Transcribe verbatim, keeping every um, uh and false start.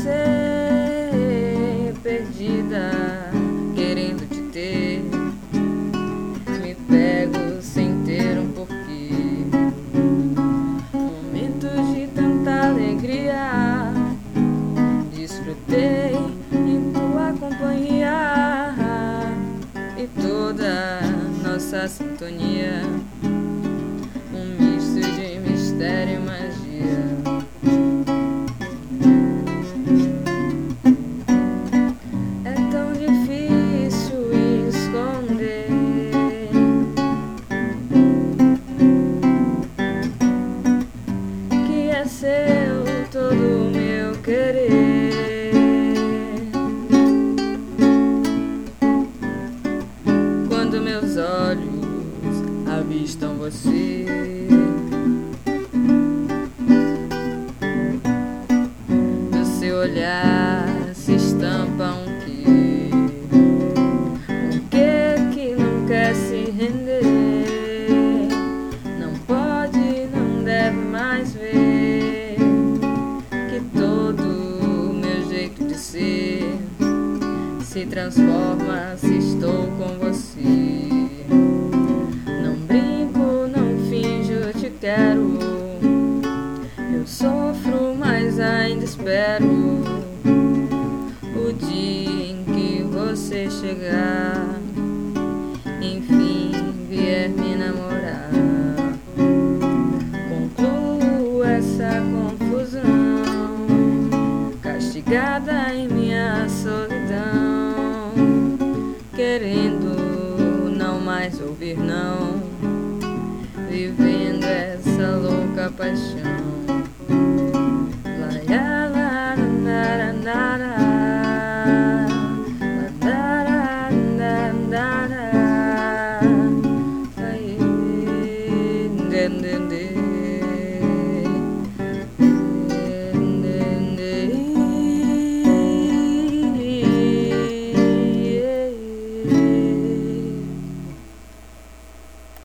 você perdida, querendo te ter, me pego sem ter um porquê. Momentos de tanta alegria, desfrutei em tua companhia e toda nossa sintonia, um misto de mistério e magia. É tão difícil esconder que é seu todo o meu querer. Quando meus olhos avistam você, no seu olhar se estampa um quê, um quê que não quer se render, não pode, não deve mais ver que todo meu jeito de ser se transforma se estou com você. Não brinco, não finjo, te quero, eu sofro, mas ainda espero o dia em que você chegar, enfim vier me namorar. Concluo essa confusão, castigada em minha solidão, querendo não mais ouvir não, vivendo essa louca paixão.